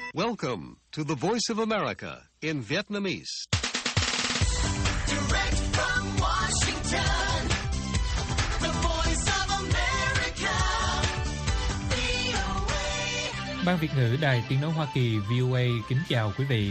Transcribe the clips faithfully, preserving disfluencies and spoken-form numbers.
Welcome to the Voice of America in Vietnamese. Direct from Washington, the Voice of America, vê o a. Ban Việt ngữ Đài Tiếng nói Hoa Kỳ vê o a kính chào quý vị.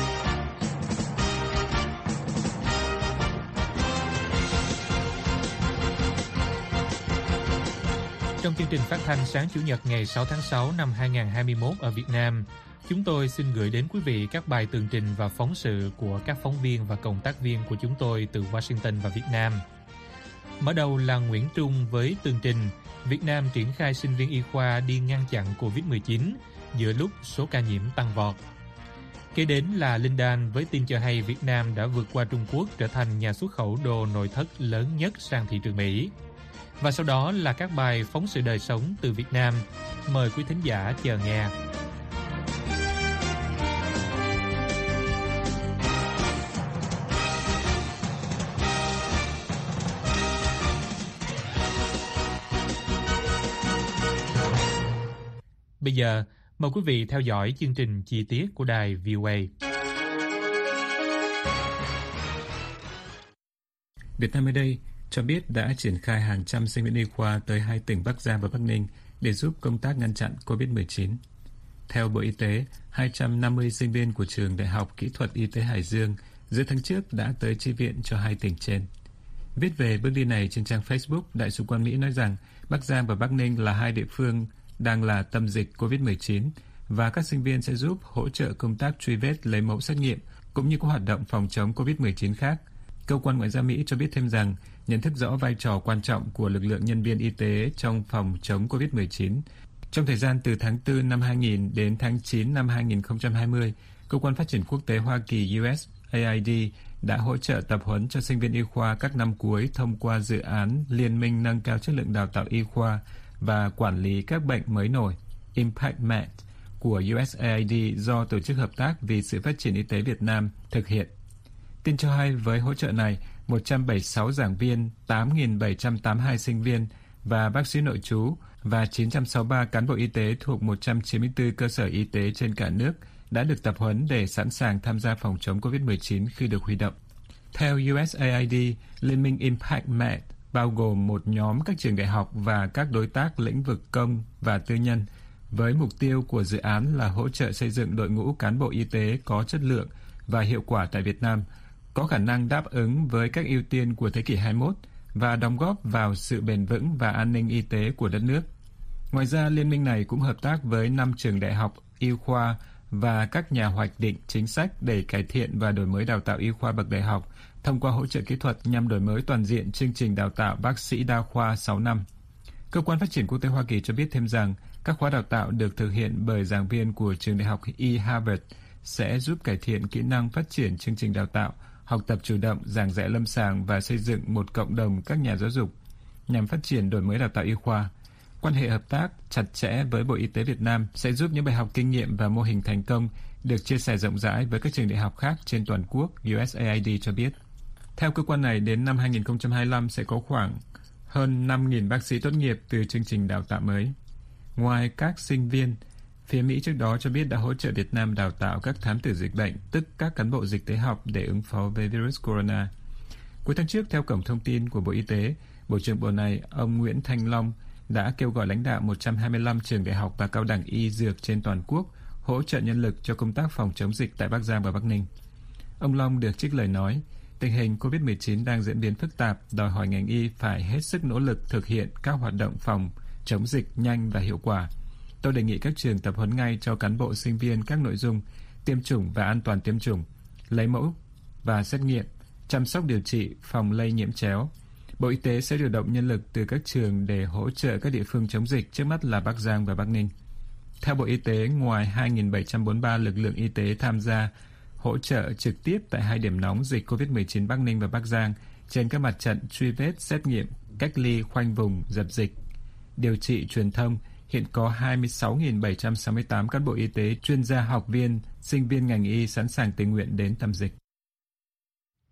Trong chương trình phát thanh sáng Chủ nhật ngày sáu tháng sáu năm hai nghìn không trăm hai mươi mốt ở Việt Nam, chúng tôi xin gửi đến quý vị các bài tường trình và phóng sự của các phóng viên và cộng tác viên của chúng tôi từ Washington và Việt Nam. Mở đầu là Nguyễn Trung với tường trình Việt Nam triển khai sinh viên y khoa đi ngăn chặn covid mười chín giữa lúc số ca nhiễm tăng vọt. Kế đến là Linh Đan với tin cho hay Việt Nam đã vượt qua Trung Quốc trở thành nhà xuất khẩu đồ nội thất lớn nhất sang thị trường Mỹ. Và sau đó là các bài phóng sự đời sống từ Việt Nam. Mời quý thính giả chờ nghe. Bây giờ, mời quý vị theo dõi chương trình chi tiết của đài vê o a. Việt Nam mới đây cho biết đã triển khai hàng trăm sinh viên y khoa tới hai tỉnh Bắc Giang và Bắc Ninh để giúp công tác ngăn chặn covid mười chín. Theo Bộ Y tế, hai trăm năm mươi sinh viên của Trường Đại học Kỹ thuật Y tế Hải Dương giữa tháng trước đã tới chi viện cho hai tỉnh trên. Viết về bước đi này trên trang Facebook, Đại sứ quán Mỹ nói rằng Bắc Giang và Bắc Ninh là hai địa phương đang là tâm dịch covid mười chín và các sinh viên sẽ giúp hỗ trợ công tác truy vết lấy mẫu xét nghiệm cũng như các hoạt động phòng chống covid mười chín khác. Cơ quan Ngoại giao Mỹ cho biết thêm rằng nhận thức rõ vai trò quan trọng của lực lượng nhân viên y tế trong phòng chống covid mười chín. Trong thời gian từ tháng tư năm hai nghìn đến tháng chín năm hai nghìn không trăm hai mươi, Cơ quan Phát triển Quốc tế Hoa Kỳ U S A I D đã hỗ trợ tập huấn cho sinh viên y khoa các năm cuối thông qua dự án Liên minh nâng cao chất lượng đào tạo y khoa và quản lý các bệnh mới nổi Impact M E T của U S A I D do Tổ chức Hợp tác vì sự Phát triển Y tế Việt Nam thực hiện. Tin cho hay với hỗ trợ này, một trăm bảy mươi sáu giảng viên, tám nghìn bảy trăm tám mươi hai sinh viên và bác sĩ nội trú và chín trăm sáu mươi ba cán bộ y tế thuộc một trăm chín mươi tư cơ sở y tế trên cả nước đã được tập huấn để sẵn sàng tham gia phòng chống covid mười chín khi được huy động. Theo U S A I D, Liên minh Impact M E T bao gồm một nhóm các trường đại học và các đối tác lĩnh vực công và tư nhân, với mục tiêu của dự án là hỗ trợ xây dựng đội ngũ cán bộ y tế có chất lượng và hiệu quả tại Việt Nam, có khả năng đáp ứng với các ưu tiên của thế kỷ hai mươi mốt và đóng góp vào sự bền vững và an ninh y tế của đất nước. Ngoài ra, liên minh này cũng hợp tác với năm trường đại học y khoa và các nhà hoạch định chính sách để cải thiện và đổi mới đào tạo y khoa bậc đại học thông qua hỗ trợ kỹ thuật nhằm đổi mới toàn diện chương trình đào tạo bác sĩ đa khoa sáu năm. Cơ quan Phát triển Quốc tế Hoa Kỳ cho biết thêm rằng các khóa đào tạo được thực hiện bởi giảng viên của trường đại học Y Harvard sẽ giúp cải thiện kỹ năng phát triển chương trình đào tạo, học tập chủ động, giảng dạy lâm sàng và xây dựng một cộng đồng các nhà giáo dục nhằm phát triển đổi mới đào tạo y khoa. Quan hệ hợp tác chặt chẽ với Bộ Y tế Việt Nam sẽ giúp những bài học kinh nghiệm và mô hình thành công được chia sẻ rộng rãi với các trường đại học khác trên toàn quốc, U S A I D cho biết. Theo cơ quan này, đến năm hai nghìn không trăm hai mươi lăm sẽ có khoảng hơn năm nghìn bác sĩ tốt nghiệp từ chương trình đào tạo mới. Ngoài các sinh viên, phía Mỹ trước đó cho biết đã hỗ trợ Việt Nam đào tạo các thám tử dịch bệnh, tức các cán bộ dịch tễ học để ứng phó với virus corona. Cuối tháng trước, theo cổng thông tin của Bộ Y tế, Bộ trưởng Bộ này, ông Nguyễn Thanh Long, đã kêu gọi lãnh đạo một trăm hai mươi lăm trường đại học và cao đẳng y dược trên toàn quốc hỗ trợ nhân lực cho công tác phòng chống dịch tại Bắc Giang và Bắc Ninh. Ông Long được trích lời nói, tình hình covid mười chín đang diễn biến phức tạp, đòi hỏi ngành y phải hết sức nỗ lực thực hiện các hoạt động phòng chống dịch nhanh và hiệu quả. Tôi đề nghị các trường tập huấn ngay cho cán bộ sinh viên các nội dung tiêm chủng và an toàn tiêm chủng, lấy mẫu và xét nghiệm, chăm sóc điều trị, phòng lây nhiễm chéo. Bộ Y tế sẽ điều động nhân lực từ các trường để hỗ trợ các địa phương chống dịch, trước mắt là Bắc Giang và Bắc Ninh. Theo Bộ Y tế, ngoài hai nghìn bảy trăm bốn mươi ba lực lượng y tế tham gia hỗ trợ trực tiếp tại hai điểm nóng dịch covid mười chín Bắc Ninh và Bắc Giang trên các mặt trận truy vết, xét nghiệm, cách ly, khoanh vùng, dập dịch, điều trị, truyền thông, hiện có hai mươi sáu nghìn bảy trăm sáu mươi tám cán bộ y tế, chuyên gia, học viên, sinh viên ngành y sẵn sàng tình nguyện đến tâm dịch.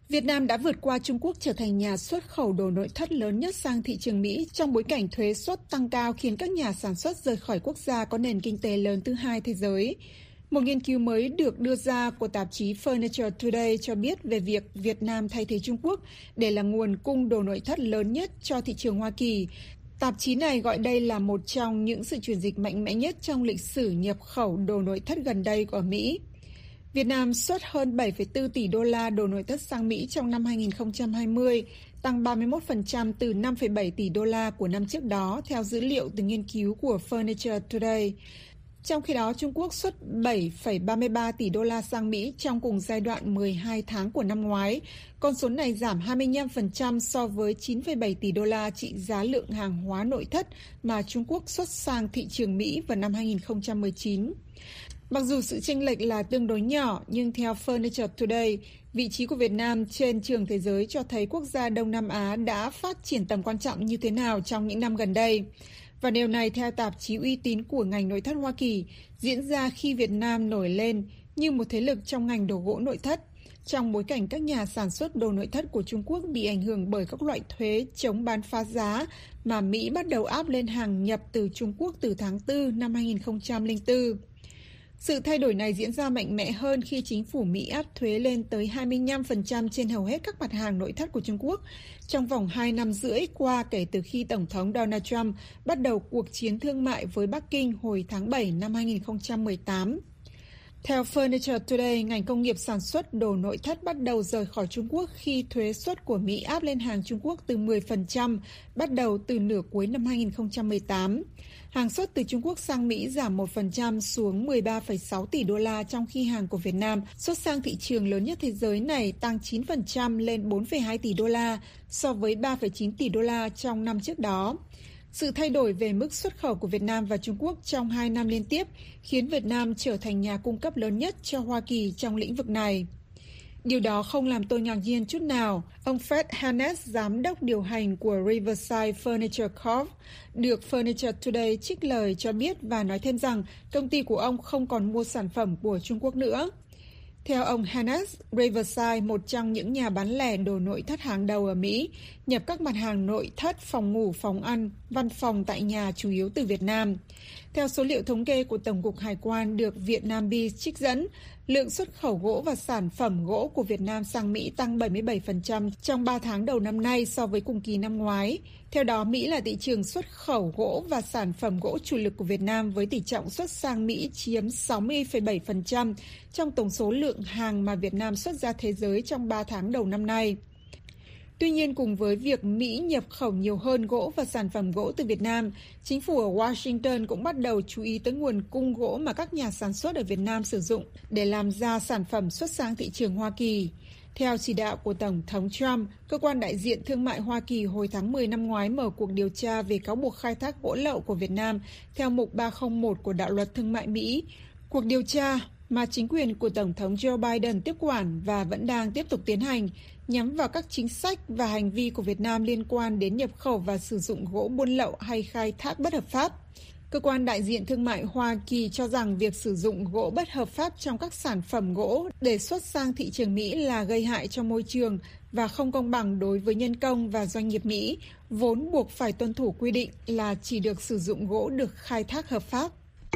Việt Nam đã vượt qua Trung Quốc trở thành nhà xuất khẩu đồ nội thất lớn nhất sang thị trường Mỹ trong bối cảnh thuế suất tăng cao khiến các nhà sản xuất rời khỏi quốc gia có nền kinh tế lớn thứ hai thế giới. Một nghiên cứu mới được đưa ra của tạp chí Furniture Today cho biết về việc Việt Nam thay thế Trung Quốc để là nguồn cung đồ nội thất lớn nhất cho thị trường Hoa Kỳ. Tạp chí này gọi đây là một trong những sự chuyển dịch mạnh mẽ nhất trong lịch sử nhập khẩu đồ nội thất gần đây của Mỹ. Việt Nam xuất hơn bảy phẩy bốn tỷ đô la đồ nội thất sang Mỹ trong năm hai nghìn không trăm hai mươi, tăng ba mươi mốt phần trăm từ năm phẩy bảy tỷ đô la của năm trước đó, theo dữ liệu từ nghiên cứu của Furniture Today. Trong khi đó, Trung Quốc xuất bảy phẩy ba mươi ba tỷ đô la sang Mỹ trong cùng giai đoạn mười hai tháng của năm ngoái. Con số này giảm hai mươi lăm phần trăm so với chín phẩy bảy tỷ đô la trị giá lượng hàng hóa nội thất mà Trung Quốc xuất sang thị trường Mỹ vào năm hai nghìn không trăm mười chín. Mặc dù sự chênh lệch là tương đối nhỏ, nhưng theo Furniture Today, vị trí của Việt Nam trên trường thế giới cho thấy quốc gia Đông Nam Á đã phát triển tầm quan trọng như thế nào trong những năm gần đây. Và điều này theo tạp chí uy tín của ngành nội thất Hoa Kỳ diễn ra khi Việt Nam nổi lên như một thế lực trong ngành đồ gỗ nội thất, trong bối cảnh các nhà sản xuất đồ nội thất của Trung Quốc bị ảnh hưởng bởi các loại thuế chống bán phá giá mà Mỹ bắt đầu áp lên hàng nhập từ Trung Quốc từ tháng tư năm hai nghìn không trăm lẻ bốn. Sự thay đổi này diễn ra mạnh mẽ hơn khi chính phủ Mỹ áp thuế lên tới hai mươi lăm phần trăm trên hầu hết các mặt hàng nội thất của Trung Quốc trong vòng hai năm rưỡi qua kể từ khi Tổng thống Donald Trump bắt đầu cuộc chiến thương mại với Bắc Kinh hồi tháng bảy năm hai nghìn không trăm mười tám. Theo Furniture Today, ngành công nghiệp sản xuất đồ nội thất bắt đầu rời khỏi Trung Quốc khi thuế suất của Mỹ áp lên hàng Trung Quốc từ mười phần trăm bắt đầu từ nửa cuối năm hai nghìn không trăm mười tám. Hàng xuất từ Trung Quốc sang Mỹ giảm một phần trăm xuống mười ba phẩy sáu tỷ đô la, trong khi hàng của Việt Nam xuất sang thị trường lớn nhất thế giới này tăng chín phần trăm lên bốn phẩy hai tỷ đô la so với ba phẩy chín tỷ đô la trong năm trước đó. Sự thay đổi về mức xuất khẩu của Việt Nam và Trung Quốc trong hai năm liên tiếp khiến Việt Nam trở thành nhà cung cấp lớn nhất cho Hoa Kỳ trong lĩnh vực này. Điều đó không làm tôi ngạc nhiên chút nào. Ông Fred Hannes, giám đốc điều hành của Riverside Furniture Corp, được Furniture Today trích lời cho biết và nói thêm rằng công ty của ông không còn mua sản phẩm của Trung Quốc nữa. Theo ông Hannes, Riverside, một trong những nhà bán lẻ đồ nội thất hàng đầu ở Mỹ, nhập các mặt hàng nội thất, phòng ngủ, phòng ăn, văn phòng tại nhà chủ yếu từ Việt Nam. Theo số liệu thống kê của Tổng cục Hải quan được Vietnambiz trích dẫn, lượng xuất khẩu gỗ và sản phẩm gỗ của Việt Nam sang Mỹ tăng bảy mươi bảy phần trăm trong ba tháng đầu năm nay so với cùng kỳ năm ngoái. Theo đó, Mỹ là thị trường xuất khẩu gỗ và sản phẩm gỗ chủ lực của Việt Nam với tỷ trọng xuất sang Mỹ chiếm sáu mươi phẩy bảy phần trăm trong tổng số lượng hàng mà Việt Nam xuất ra thế giới trong ba tháng đầu năm nay. Tuy nhiên, cùng với việc Mỹ nhập khẩu nhiều hơn gỗ và sản phẩm gỗ từ Việt Nam, chính phủ ở Washington cũng bắt đầu chú ý tới nguồn cung gỗ mà các nhà sản xuất ở Việt Nam sử dụng để làm ra sản phẩm xuất sang thị trường Hoa Kỳ. Theo chỉ đạo của Tổng thống Trump, cơ quan đại diện thương mại Hoa Kỳ hồi tháng mười năm ngoái mở cuộc điều tra về cáo buộc khai thác gỗ lậu của Việt Nam theo mục ba không một của đạo luật thương mại Mỹ. Cuộc điều tra mà chính quyền của Tổng thống Joe Biden tiếp quản và vẫn đang tiếp tục tiến hành nhắm vào các chính sách và hành vi của Việt Nam liên quan đến nhập khẩu và sử dụng gỗ buôn lậu hay khai thác bất hợp pháp. Cơ quan đại diện thương mại Hoa Kỳ cho rằng việc sử dụng gỗ bất hợp pháp trong các sản phẩm gỗ để xuất sang thị trường Mỹ là gây hại cho môi trường và không công bằng đối với nhân công và doanh nghiệp Mỹ, vốn buộc phải tuân thủ quy định là chỉ được sử dụng gỗ được khai thác hợp pháp.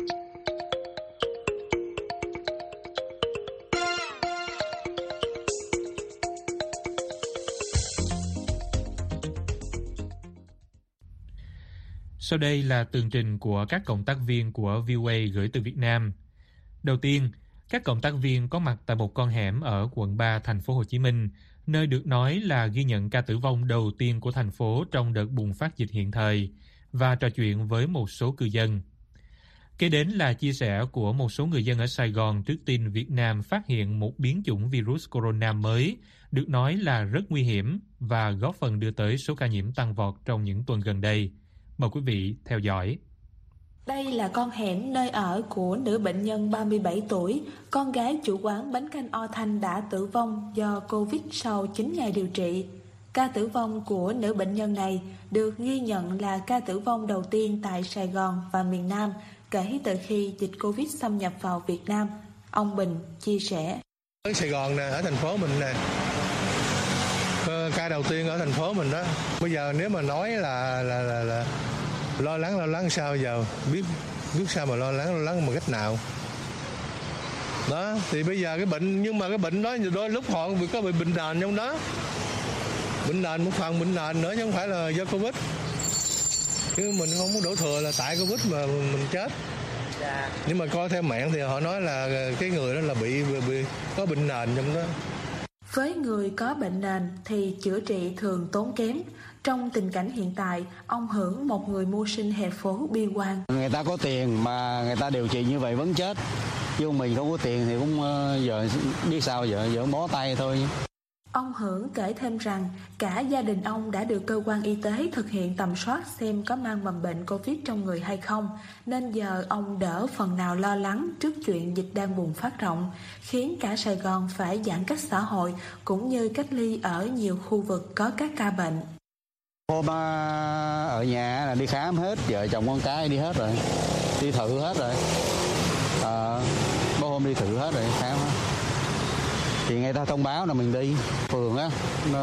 Sau đây là tường trình của các cộng tác viên của vê o a gửi từ Việt Nam. Đầu tiên, các cộng tác viên có mặt tại một con hẻm ở quận ba, thành phố Hồ Chí Minh, nơi được nói là ghi nhận ca tử vong đầu tiên của thành phố trong đợt bùng phát dịch hiện thời, và trò chuyện với một số cư dân. Kế đến là chia sẻ của một số người dân ở Sài Gòn trước tin Việt Nam phát hiện một biến chủng virus corona mới, được nói là rất nguy hiểm và góp phần đưa tới số ca nhiễm tăng vọt trong những tuần gần đây. Mời quý vị theo dõi. Đây là con hẻm nơi ở của nữ bệnh nhân ba mươi bảy tuổi, con gái chủ quán bánh canh O Thanh đã tử vong do Covid sau chín ngày điều trị. Ca tử vong của nữ bệnh nhân này được ghi nhận là ca tử vong đầu tiên tại Sài Gòn và miền Nam kể từ khi dịch Covid xâm nhập vào Việt Nam. Ông Bình chia sẻ. Ở Sài Gòn nè, ở thành phố mình nè, ca đầu tiên ở thành phố mình đó. Bây giờ nếu mà nói là là là, là lo lắng lo lắng sao giờ biết biết sao mà lo lắng lo lắng bằng cách nào đó. Thì bây giờ cái bệnh, nhưng mà cái bệnh đó đôi lúc họ có bị bệnh nền trong đó, bệnh nền một phần bệnh nền nữa chứ không phải là do Covid, chứ mình không có đổ thừa là tại Covid mà mình chết. Nhưng mà coi theo mạng thì họ nói là cái người đó là bị, bị, bị có bệnh nền trong đó. Với người có bệnh nền thì chữa trị thường tốn kém. Trong tình cảnh hiện tại, ông Hưởng, một người mưu sinh hè phố bi quan. Người ta có tiền mà người ta điều trị như vậy vẫn chết. Chứ mình không có tiền thì cũng giờ biết sao giờ, giờ bó tay thôi. Ông Hưởng kể thêm rằng cả gia đình ông đã được cơ quan y tế thực hiện tầm soát xem có mang mầm bệnh Covid trong người hay không, nên giờ ông đỡ phần nào lo lắng trước chuyện dịch đang bùng phát rộng, khiến cả Sài Gòn phải giãn cách xã hội cũng như cách ly ở nhiều khu vực có các ca bệnh. Hôm ở nhà là đi khám hết, vợ chồng con cái đi hết rồi, đi thử hết rồi. À, có hôm đi thử hết rồi, khám hết. Thì người ta thông báo là mình đi phường á,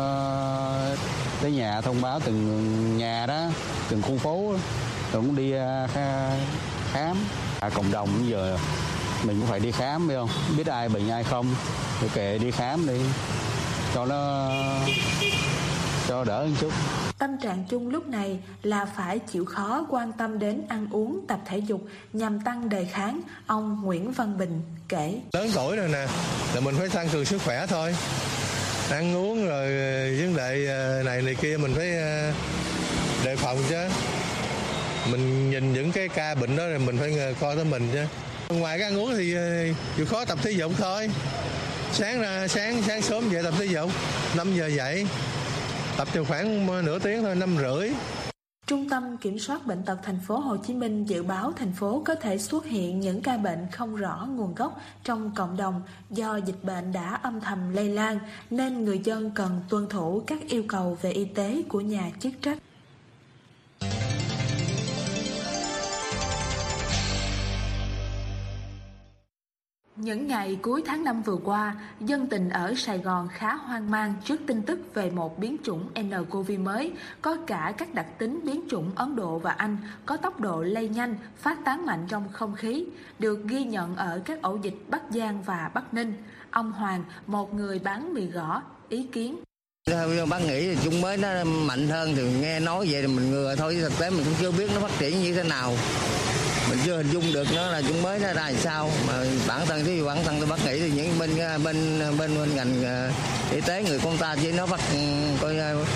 tới nhà thông báo từng nhà đó, từng khu phố đó, rồi cũng đi khám. À, cộng đồng bây giờ mình cũng phải đi khám, biết không? Biết ai bệnh ai không, thì kệ đi khám đi, cho nó cho đỡ một chút. Tâm trạng chung lúc này là phải chịu khó quan tâm đến ăn uống, tập thể dục nhằm tăng đề kháng. Ông Nguyễn Văn Bình kể. Lớn tuổi rồi nè, là mình phải tăng cường sức khỏe thôi. Ăn uống rồi vấn đề này này kia mình phải đề phòng chứ. Mình nhìn những cái ca bệnh đó rồi mình phải coi tới mình chứ. Ngoài cái ăn uống thì chịu khó tập thể dục thôi. Sáng ra sáng sáng sớm dậy tập thể dục, năm giờ dậy. Tập cho khoảng nửa tiếng thôi, năm rưỡi. Trung tâm Kiểm soát Bệnh tật Thành phố Hồ Chí Minh dự báo thành phố có thể xuất hiện những ca bệnh không rõ nguồn gốc trong cộng đồng do dịch bệnh đã âm thầm lây lan, nên người dân cần tuân thủ các yêu cầu về y tế của nhà chức trách. Những ngày cuối tháng năm vừa qua, dân tình ở Sài Gòn khá hoang mang trước tin tức về một biến chủng nCoV mới, có cả các đặc tính biến chủng Ấn Độ và Anh, có tốc độ lây nhanh, phát tán mạnh trong không khí, được ghi nhận ở các ổ dịch Bắc Giang và Bắc Ninh. Ông Hoàng, một người bán mì gõ, ý kiến. Bác nghĩ chủng mới nó mạnh hơn thì nghe nói vậy thì mình ngừa thôi, chứ thực tế mình cũng chưa biết nó phát triển như thế nào. Mình chưa hình dung được nó là chủng mới nó ra làm sao, mà bản thân thì bản thân tôi bác nghĩ thì những bên bên bên bên ngành y tế người con ta chỉ nó bắt coi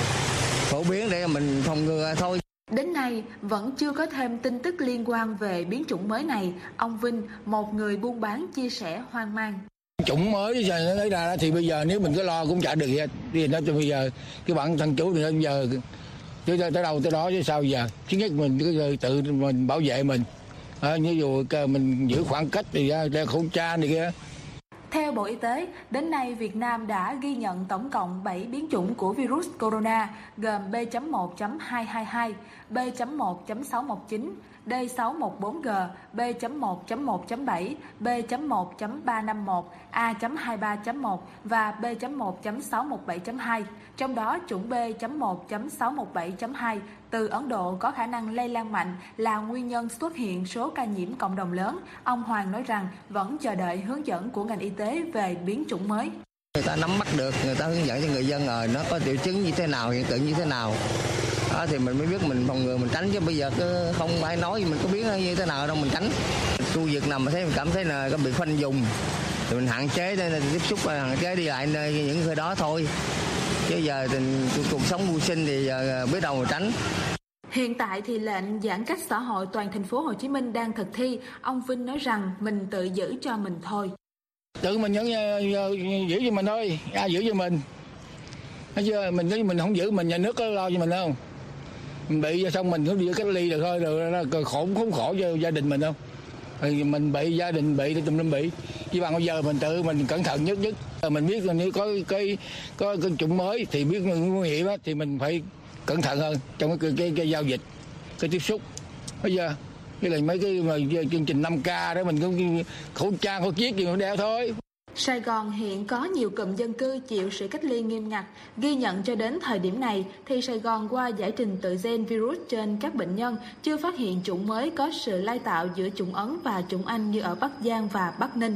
phổ biến để mình phòng ngừa thôi. Đến nay vẫn chưa có thêm tin tức liên quan về biến chủng mới này. Ông Vinh, một người buôn bán, chia sẻ hoang mang. Chủng mới giờ nó lấy ra thì bây giờ nếu mình cứ lo cũng chả được gì, thì nó bây giờ cái bản thân chủ thì bây giờ chứ tới đâu tới đó chứ sao giờ. Thứ nhất mình cứ tự mình bảo vệ mình. À, như dù mình giữ khoảng cách thì đeo khẩu trang này kia. Theo Bộ Y tế, đến nay Việt Nam đã ghi nhận tổng cộng bảy biến chủng của virus corona, gồm B chấm một chấm hai hai hai, B chấm một chấm sáu một chín, D sáu một bốn G, B chấm một chấm một chấm bảy, B chấm một chấm ba năm một, A chấm hai ba chấm một và B chấm một chấm sáu một bảy chấm hai. Trong đó chủng B chấm một chấm sáu một bảy chấm hai từ Ấn Độ có khả năng lây lan mạnh là nguyên nhân xuất hiện số ca nhiễm cộng đồng lớn. Ông Hoàng nói rằng vẫn chờ đợi hướng dẫn của ngành y tế về biến chủng mới. Người ta nắm bắt được, người ta hướng dẫn cho người dân rồi nó có triệu chứng như thế nào, hiện tượng như thế nào. Đó, thì mình mới biết mình phòng ngừa mình tránh, chứ bây giờ cứ không ai nói mình có biết như thế nào đâu mình tránh. Khu vực nào mà thấy mình cảm thấy là có bị khoanh vùng thì mình hạn chế nên tiếp xúc, hạn chế đi lại nơi những nơi đó thôi. Chứ giờ thì cuộc sống mưu sinh thì giờ biết đâu mà tránh. Hiện tại thì lệnh giãn cách xã hội toàn thành phố Hồ Chí Minh đang thực thi. Ông Vinh nói rằng mình tự giữ cho mình thôi. Tự mình nhẫn giữ cho mình thôi, ai giữ cho mình. Nói chưa, mình nếu mình không giữ mình nhà nước có lo cho mình không? Mình bị xong mình cũng đi cách ly được thôi, rồi khổ không khổ cho gia đình mình không? Thì mình bị gia đình bị thì tùm lum bị. Chứ bằng bây giờ mình tự mình cẩn thận nhất nhất. Mình biết là nếu có cái có cái chủng mới thì biết nguy hiểm á, thì mình phải cẩn thận hơn trong cái cái, cái giao dịch, cái tiếp xúc. Bây giờ cái là mấy cái mà chương trình năm K đó mình cũng khẩu trang khẩu chiếc gì mà đeo thôi. Sài Gòn hiện có nhiều cụm dân cư chịu sự cách ly nghiêm ngặt. Ghi nhận cho đến thời điểm này, thì Sài Gòn qua giải trình tự gen virus trên các bệnh nhân chưa phát hiện chủng mới có sự lai tạo giữa chủng Ấn và chủng Anh như ở Bắc Giang và Bắc Ninh.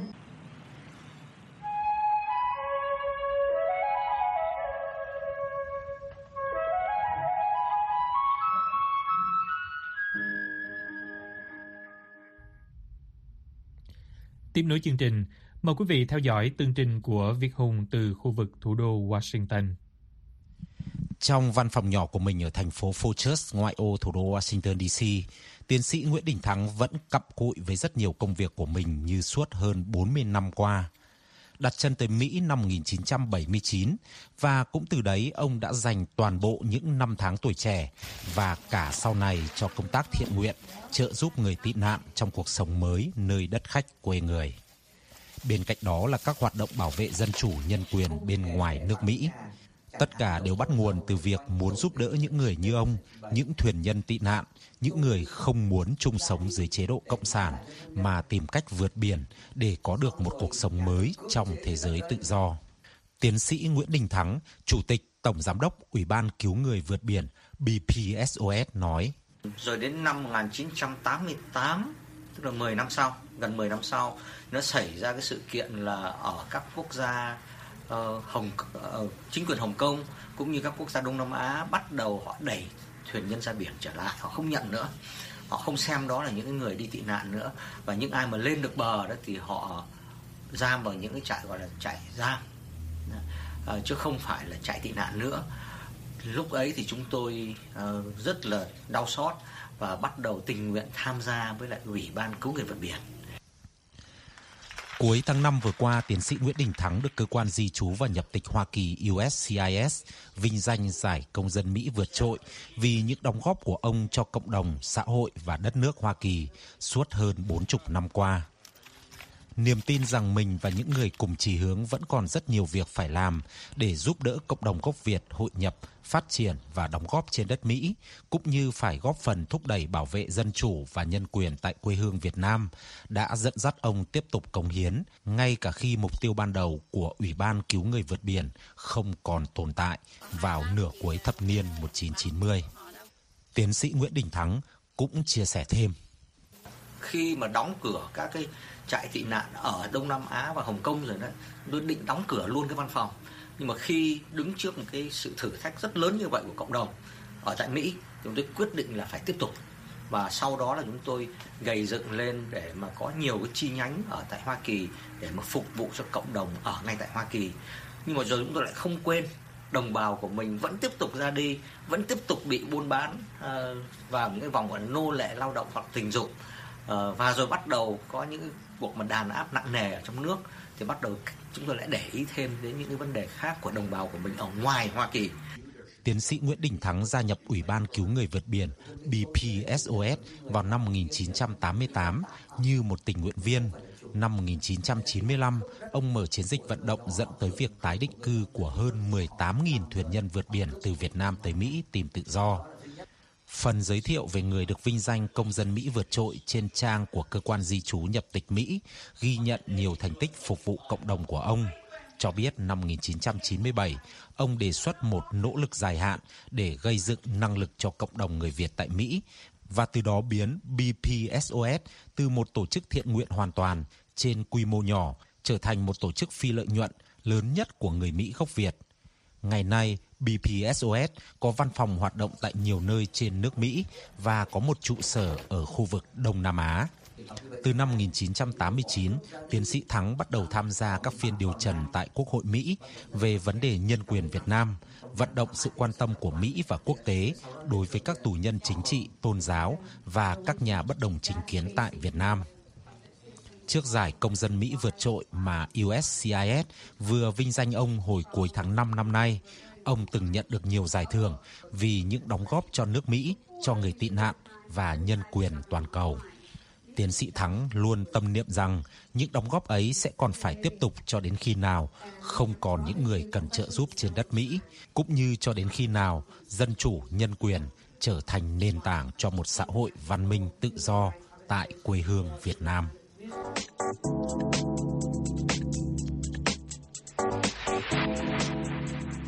Tiếp nối chương trình, mời quý vị theo dõi tường trình của Việt Hùng từ khu vực thủ đô Washington. Trong văn phòng nhỏ của mình ở thành phố Fortress, ngoại ô thủ đô Washington đê xê, tiến sĩ Nguyễn Đình Thắng vẫn cặm cụi với rất nhiều công việc của mình như suốt hơn bốn mươi năm qua. Đặt chân tới Mỹ năm một nghìn chín trăm bảy mươi chín và cũng từ đấy ông đã dành toàn bộ những năm tháng tuổi trẻ và cả sau này cho công tác thiện nguyện, trợ giúp người tị nạn trong cuộc sống mới nơi đất khách quê người. Bên cạnh đó là các hoạt động bảo vệ dân chủ nhân quyền bên ngoài nước Mỹ. Tất cả đều bắt nguồn từ việc muốn giúp đỡ những người như ông, những thuyền nhân tị nạn, những người không muốn chung sống dưới chế độ cộng sản mà tìm cách vượt biển để có được một cuộc sống mới trong thế giới tự do. Tiến sĩ Nguyễn Đình Thắng, Chủ tịch Tổng Giám đốc Ủy ban Cứu người vượt biển B P S O S nói. Rồi đến năm một nghìn chín trăm tám mươi tám, tức là mười năm sau, gần mười năm sau, nó xảy ra cái sự kiện là ở các quốc gia uh, Hồng uh, chính quyền Hồng Kông cũng như các quốc gia Đông Nam Á bắt đầu họ đẩy thuyền nhân ra biển trở lại, họ không nhận nữa, họ không xem đó là những người đi tị nạn nữa, và những ai mà lên được bờ đó thì họ giam vào những cái trại gọi là trại giam, uh, chứ không phải là trại tị nạn nữa. Lúc ấy thì chúng tôi uh, rất là đau xót và bắt đầu tình nguyện tham gia với lại Ủy ban Cứu người vượt biển. Cuối tháng năm vừa qua, tiến sĩ Nguyễn Đình Thắng được Cơ quan Di trú và Nhập tịch Hoa Kỳ U S C I S vinh danh giải công dân Mỹ vượt trội vì những đóng góp của ông cho cộng đồng, xã hội và đất nước Hoa Kỳ suốt hơn bốn chục năm qua. Niềm tin rằng mình và những người cùng chí hướng vẫn còn rất nhiều việc phải làm để giúp đỡ cộng đồng gốc Việt hội nhập, phát triển và đóng góp trên đất Mỹ, cũng như phải góp phần thúc đẩy bảo vệ dân chủ và nhân quyền tại quê hương Việt Nam, đã dẫn dắt ông tiếp tục cống hiến, ngay cả khi mục tiêu ban đầu của Ủy ban Cứu người vượt biển không còn tồn tại vào nửa cuối thập niên một nghìn chín trăm chín mươi. Tiến sĩ Nguyễn Đình Thắng cũng chia sẻ thêm. Khi mà đóng cửa các cái trại tị nạn ở Đông Nam Á và Hồng Kông rồi đó, tôi định đóng cửa luôn cái văn phòng. Nhưng mà khi đứng trước một cái sự thử thách rất lớn như vậy của cộng đồng ở tại Mỹ, chúng tôi quyết định là phải tiếp tục. Và sau đó là chúng tôi gầy dựng lên để mà có nhiều cái chi nhánh ở tại Hoa Kỳ để mà phục vụ cho cộng đồng ở ngay tại Hoa Kỳ. Nhưng mà rồi chúng tôi lại không quên đồng bào của mình vẫn tiếp tục ra đi, vẫn tiếp tục bị buôn bán uh, vào những cái vòng gọi là nô lệ lao động hoặc tình dục. Uh, và rồi bắt đầu có những cuộc mà đàn áp nặng nề ở trong nước, thì bắt đầu chúng tôi lại để ý thêm đến những cái vấn đề khác của đồng bào của mình ở ngoài Hoa Kỳ. Tiến sĩ Nguyễn Đình Thắng gia nhập Ủy ban Cứu người vượt biển B P S O S vào năm một nghìn chín trăm tám mươi tám như một tình nguyện viên. Năm một nghìn chín trăm chín mươi lăm, ông mở chiến dịch vận động dẫn tới việc tái định cư của hơn mười tám nghìn thuyền nhân vượt biển từ Việt Nam tới Mỹ tìm tự do. Phần giới thiệu về người được vinh danh công dân Mỹ vượt trội trên trang của Cơ quan Di trú Nhập tịch Mỹ ghi nhận nhiều thành tích phục vụ cộng đồng của ông. Cho biết năm một nghìn chín trăm chín mươi bảy, ông đề xuất một nỗ lực dài hạn để gây dựng năng lực cho cộng đồng người Việt tại Mỹ và từ đó biến B P S O S từ một tổ chức thiện nguyện hoàn toàn trên quy mô nhỏ trở thành một tổ chức phi lợi nhuận lớn nhất của người Mỹ gốc Việt. Ngày nay, B P S O S có văn phòng hoạt động tại nhiều nơi trên nước Mỹ và có một trụ sở ở khu vực Đông Nam Á. Từ năm một nghìn chín trăm tám mươi chín, tiến sĩ Thắng bắt đầu tham gia các phiên điều trần tại Quốc hội Mỹ về vấn đề nhân quyền Việt Nam, vận động sự quan tâm của Mỹ và quốc tế đối với các tù nhân chính trị, tôn giáo và các nhà bất đồng chính kiến tại Việt Nam. Trước giải công dân Mỹ vượt trội mà U S C I S vừa vinh danh ông hồi cuối tháng năm năm nay, ông từng nhận được nhiều giải thưởng vì những đóng góp cho nước Mỹ, cho người tị nạn và nhân quyền toàn cầu. Tiến sĩ Thắng luôn tâm niệm rằng những đóng góp ấy sẽ còn phải tiếp tục cho đến khi nào không còn những người cần trợ giúp trên đất Mỹ, cũng như cho đến khi nào dân chủ, nhân quyền trở thành nền tảng cho một xã hội văn minh tự do tại quê hương Việt Nam.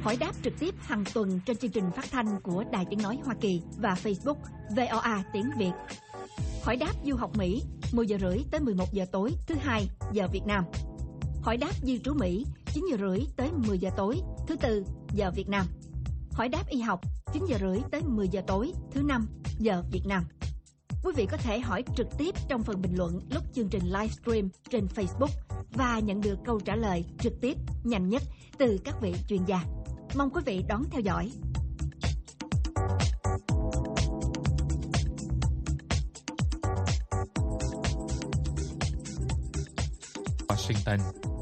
hỏi đáp trực tiếp hàng tuần trên chương trình phát thanh của Đài Tiếng Nói Hoa Kỳ và Facebook vê o a tiếng Việt. Hỏi đáp du học Mỹ, mười giờ rưỡi tới mười một giờ tối thứ hai giờ Việt Nam. Hỏi đáp di trú Mỹ, chín giờ rưỡi tới mười giờ tối thứ tư giờ Việt Nam. Hỏi đáp y học, chín giờ rưỡi tới mười giờ tối thứ năm giờ Việt Nam. Quý vị có thể hỏi trực tiếp trong phần bình luận lúc chương trình livestream trên Facebook và nhận được câu trả lời trực tiếp nhanh nhất từ các vị chuyên gia. Mong quý vị đón theo dõi. Washington.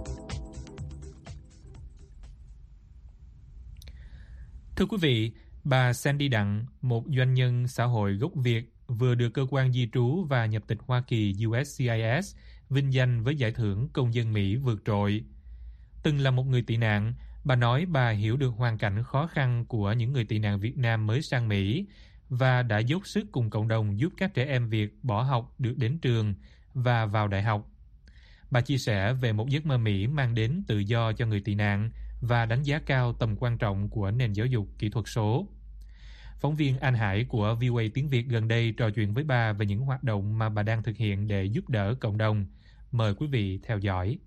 Thưa quý vị, bà Sandy Đặng, một doanh nhân xã hội gốc Việt, vừa được Cơ quan Di trú và Nhập tịch Hoa Kỳ U S C I S vinh danh với giải thưởng Công dân Mỹ vượt trội. Từng là một người tị nạn, bà nói bà hiểu được hoàn cảnh khó khăn của những người tị nạn Việt Nam mới sang Mỹ và đã dốc sức cùng cộng đồng giúp các trẻ em Việt bỏ học được đến trường và vào đại học. Bà chia sẻ về một giấc mơ Mỹ mang đến tự do cho người tị nạn và đánh giá cao tầm quan trọng của nền giáo dục kỹ thuật số. Phóng viên Anh Hải của vê o a Tiếng Việt gần đây trò chuyện với bà về những hoạt động mà bà đang thực hiện để giúp đỡ cộng đồng. Mời quý vị theo dõi.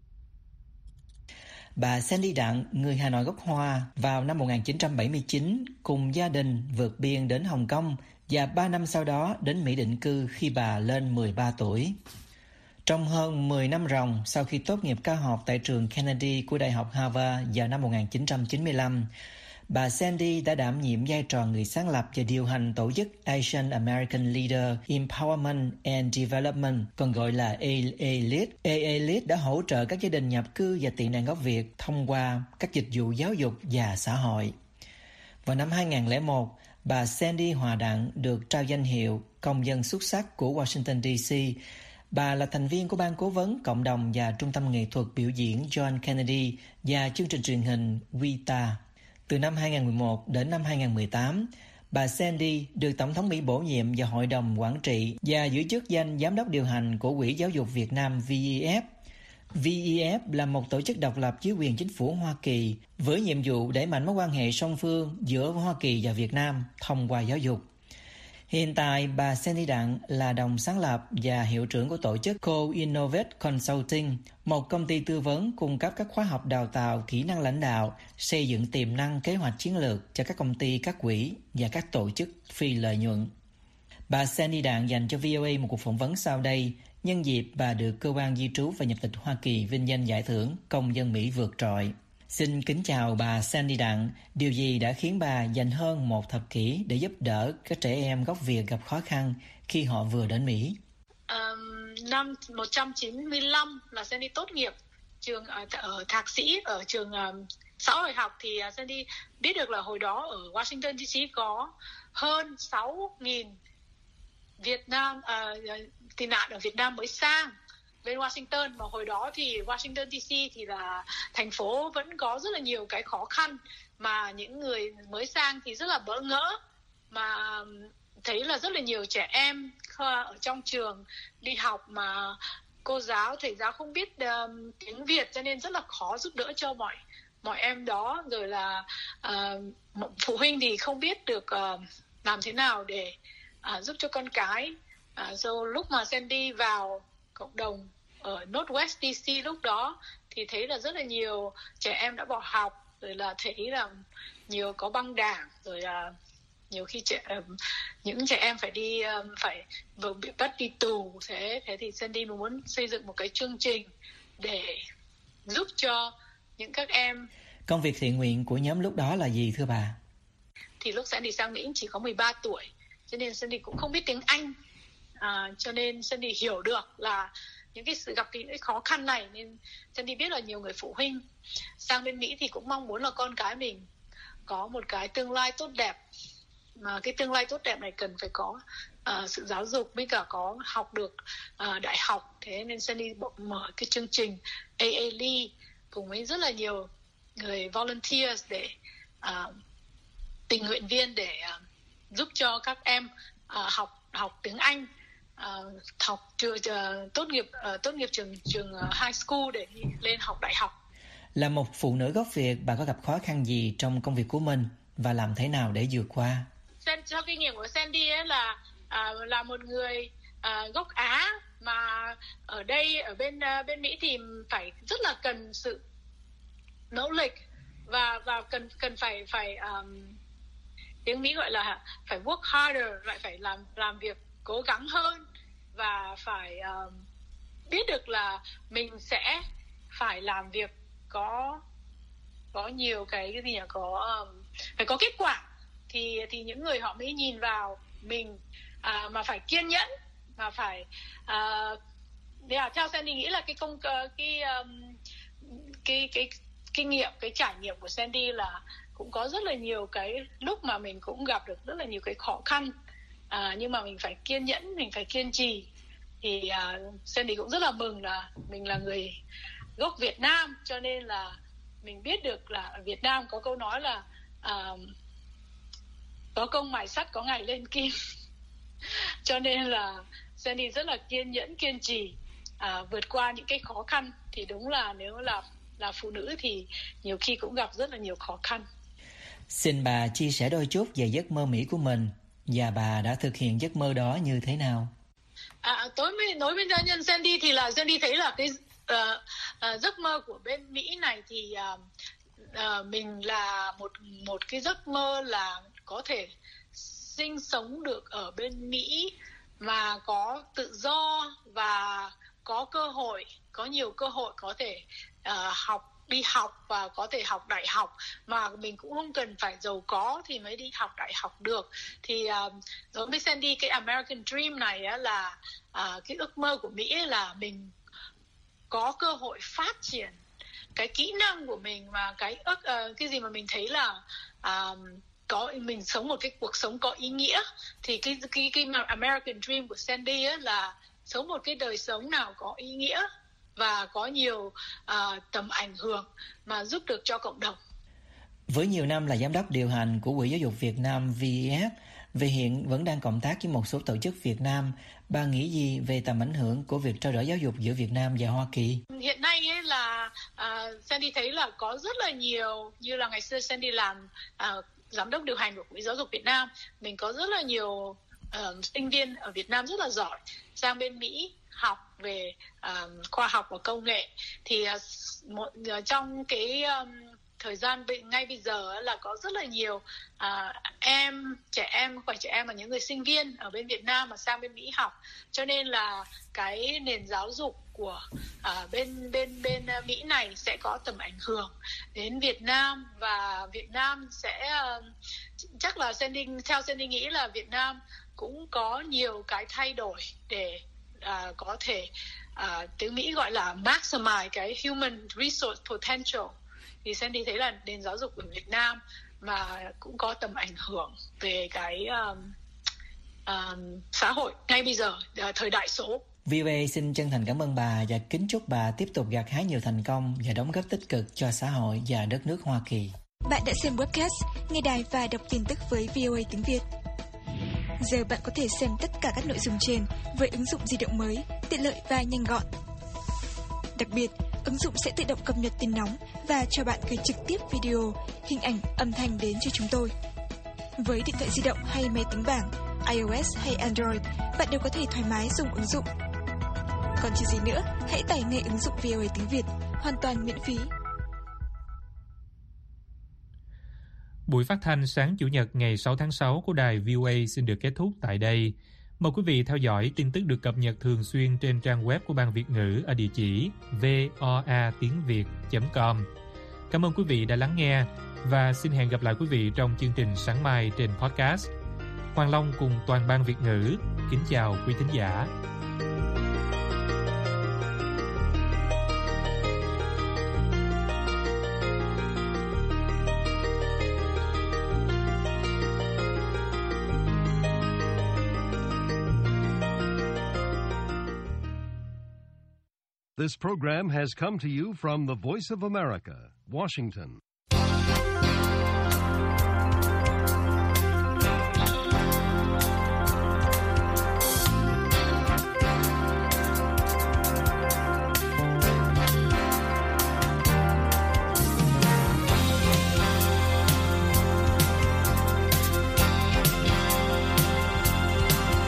Bà Sandy Đặng, người Hà Nội gốc Hoa, vào năm một nghìn chín trăm bảy mươi chín cùng gia đình vượt biên đến Hồng Kông và ba năm sau đó đến Mỹ định cư khi bà lên mười ba tuổi. Trong hơn mười năm ròng sau khi tốt nghiệp cao học tại trường Kennedy của Đại học Harvard vào năm một nghìn chín trăm chín mươi lăm, bà Sandy đã đảm nhiệm vai trò người sáng lập và điều hành tổ chức Asian American Leader Empowerment and Development, còn gọi là A A L E D. A A L E D đã hỗ trợ các gia đình nhập cư và tị nạn gốc Việt thông qua các dịch vụ giáo dục và xã hội. Vào năm hai nghìn lẻ một, bà Sandy Hòa Đặng được trao danh hiệu Công dân xuất sắc của Washington D C. Bà là thành viên của Ban Cố vấn Cộng đồng và Trung tâm Nghệ thuật Biểu diễn John Kennedy và chương trình truyền hình Wita. Từ năm hai nghìn mười một đến năm hai nghìn mười tám, bà Sandy được Tổng thống Mỹ bổ nhiệm vào Hội đồng Quản trị và giữ chức danh Giám đốc điều hành của Quỹ Giáo dục Việt Nam V E F. V E F là một tổ chức độc lập dưới quyền chính phủ Hoa Kỳ với nhiệm vụ đẩy mạnh mối quan hệ song phương giữa Hoa Kỳ và Việt Nam thông qua giáo dục. Hiện tại, bà Sandy Đặng là đồng sáng lập và hiệu trưởng của tổ chức Co-Innovate Consulting, một công ty tư vấn cung cấp các khóa học đào tạo kỹ năng lãnh đạo, xây dựng tiềm năng kế hoạch chiến lược cho các công ty, các quỹ và các tổ chức phi lợi nhuận. Bà Sandy Đặng dành cho vê o a một cuộc phỏng vấn sau đây, nhân dịp bà được Cơ quan Di trú và Nhập tịch Hoa Kỳ vinh danh giải thưởng Công dân Mỹ vượt trội. Xin kính chào bà Sandy Đặng. Điều gì đã khiến bà dành hơn một thập kỷ để giúp đỡ các trẻ em gốc Việt gặp khó khăn khi họ vừa đến Mỹ? Um, năm một nghìn chín trăm chín mươi lăm là Sandy tốt nghiệp trường ở, ở thạc sĩ ở trường um, xã hội học, thì uh, Sandy biết được là hồi đó ở Washington D C có hơn sáu nghìn Việt Nam uh, tị nạn ở Việt Nam mới sang bên Washington, mà hồi đó thì Washington D C thì là thành phố vẫn có rất là nhiều cái khó khăn mà những người mới sang thì rất là bỡ ngỡ, mà thấy là rất là nhiều trẻ em ở trong trường đi học mà cô giáo thầy giáo không biết uh, tiếng Việt, cho nên rất là khó giúp đỡ cho mọi mọi em đó. Rồi là uh, phụ huynh thì không biết được uh, làm thế nào để uh, giúp cho con cái. Uh, so lúc mà Sandy vào cộng đồng ở Northwest D C lúc đó thì thấy là rất là nhiều trẻ em đã bỏ học, rồi là thấy là nhiều có băng đảng, rồi là nhiều khi trẻ những trẻ em phải đi phải vừa bị bắt đi tù. Thế thế thì Sandy muốn xây dựng một cái chương trình để giúp cho những các em. Công việc thiện nguyện của nhóm lúc đó là gì thưa bà? Thì lúc Sandy sang Mỹ chỉ có mười ba tuổi, cho nên Sandy cũng không biết tiếng Anh, à, cho nên Sandy hiểu được là những cái sự gặp những cái khó khăn này, nên Sandy biết là nhiều người phụ huynh sang bên Mỹ thì cũng mong muốn là con cái mình có một cái tương lai tốt đẹp, mà cái tương lai tốt đẹp này cần phải có uh, sự giáo dục với cả có học được uh, đại học. Thế nên Sandy mở cái chương trình A A L E D cùng với rất là nhiều người volunteers để uh, tình nguyện viên để uh, giúp cho các em uh, học học tiếng Anh, uh, học trường uh, tốt nghiệp uh, tốt nghiệp trường trường uh, high school để đi lên học đại học. Là một phụ nữ gốc Việt, bà có gặp khó khăn gì trong công việc của mình và làm thế nào để vượt qua? Theo kinh nghiệm của Sandy ấy là à, là một người à, gốc Á mà ở đây ở bên uh, bên Mỹ thì phải rất là cần sự nỗ lực và và cần cần phải phải um, tiếng Mỹ gọi là phải work harder, lại phải làm làm việc cố gắng hơn và phải um, biết được là mình sẽ phải làm việc có có nhiều cái cái gì nhỉ có um, phải có kết quả thì thì những người họ mới nhìn vào mình à, mà phải kiên nhẫn mà phải à, yeah, theo Sandy nghĩ là cái công cái um, cái cái kinh nghiệm cái trải nghiệm của Sandy là cũng có rất là nhiều cái lúc mà mình cũng gặp được rất là nhiều cái khó khăn à, nhưng mà mình phải kiên nhẫn, mình phải kiên trì thì uh, Sandy cũng rất là mừng là mình là người gốc Việt Nam, cho nên là mình biết được là ở Việt Nam có câu nói là uh, có công mài sắt có ngày lên kim cho nên là Sandy rất là kiên nhẫn kiên trì à, vượt qua những cái khó khăn. Thì đúng là nếu là là phụ nữ thì nhiều khi cũng gặp rất là nhiều khó khăn. Xin bà chia sẻ đôi chút về giấc mơ Mỹ của mình và bà đã thực hiện giấc mơ đó như thế nào? À, tối với nói với gia nhân Sandy thì là Sandy thấy là cái uh, uh, giấc mơ của bên Mỹ này thì uh, uh, mình là một một cái giấc mơ là có thể sinh sống được ở bên Mỹ mà có tự do và có cơ hội, có nhiều cơ hội có thể uh, học đi học và có thể học đại học mà mình cũng không cần phải giàu có thì mới đi học đại học được. Thì uh, đối với Sandy cái American Dream này á, là uh, cái ước mơ của Mỹ là mình có cơ hội phát triển cái kỹ năng của mình và cái ước uh, cái gì mà mình thấy là uh, có mình sống một cái cuộc sống có ý nghĩa. Thì cái cái cái American Dream của Sandy á, là sống một cái đời sống nào có ý nghĩa và có nhiều uh, tầm ảnh hưởng mà giúp được cho cộng đồng. Với nhiều năm là giám đốc điều hành của Quỹ Giáo dục Việt Nam vê e ép, về hiện vẫn đang cộng tác với một số tổ chức Việt Nam, bà nghĩ gì về tầm ảnh hưởng của việc trao đổi giáo dục giữa Việt Nam và Hoa Kỳ? Hiện nay ấy là uh, Sandy thấy là có rất là nhiều, như là ngày xưa Sandy làm uh, giám đốc điều hành của Quỹ Giáo dục Việt Nam, mình có rất là nhiều uh, sinh viên ở Việt Nam rất là giỏi sang bên Mỹ học về uh, khoa học và công nghệ. Thì uh, một, uh, trong cái um, thời gian ngay bây giờ là có rất là nhiều uh, em trẻ em không phải trẻ em mà những người sinh viên ở bên Việt Nam mà sang bên Mỹ học, cho nên là cái nền giáo dục của uh, bên bên bên uh, Mỹ này sẽ có tầm ảnh hưởng đến Việt Nam và Việt Nam sẽ uh, chắc là Sandy, theo Sandy nghĩ là Việt Nam cũng có nhiều cái thay đổi để uh, có thể uh, tiếng Mỹ gọi là maximize cái human resource potential. Thì Sandy thấy là nền giáo dục của Việt Nam mà cũng có tầm ảnh hưởng về cái um, um, xã hội ngay bây giờ, uh, thời đại số. vê o a xin chân thành cảm ơn bà và kính chúc bà tiếp tục gặt hái nhiều thành công và đóng góp tích cực cho xã hội và đất nước Hoa Kỳ. Bạn đã xem webcast, nghe đài và đọc tin tức với vê o a tiếng Việt. Giờ bạn có thể xem tất cả các nội dung trên với ứng dụng di động mới, tiện lợi và nhanh gọn. Đặc biệt, ứng dụng sẽ tự động cập nhật tin nóng và cho bạn gửi trực tiếp video, hình ảnh, âm thanh đến cho chúng tôi. Với điện thoại di động hay máy tính bảng, iOS hay Android, bạn đều có thể thoải mái dùng ứng dụng. Còn chờ gì nữa, hãy tải ngay ứng dụng vê o a tiếng Việt, hoàn toàn miễn phí. Buổi phát thanh sáng Chủ nhật ngày sáu tháng sáu của đài vê o a xin được kết thúc tại đây. Mời quý vị theo dõi tin tức được cập nhật thường xuyên trên trang web của Ban Việt ngữ ở địa chỉ voa tiếng việt chấm com. Cảm ơn quý vị đã lắng nghe và xin hẹn gặp lại quý vị trong chương trình sáng mai trên podcast. Hoàng Long cùng toàn Ban Việt ngữ kính chào quý thính giả. This program has come to you from the Voice of America, Washington.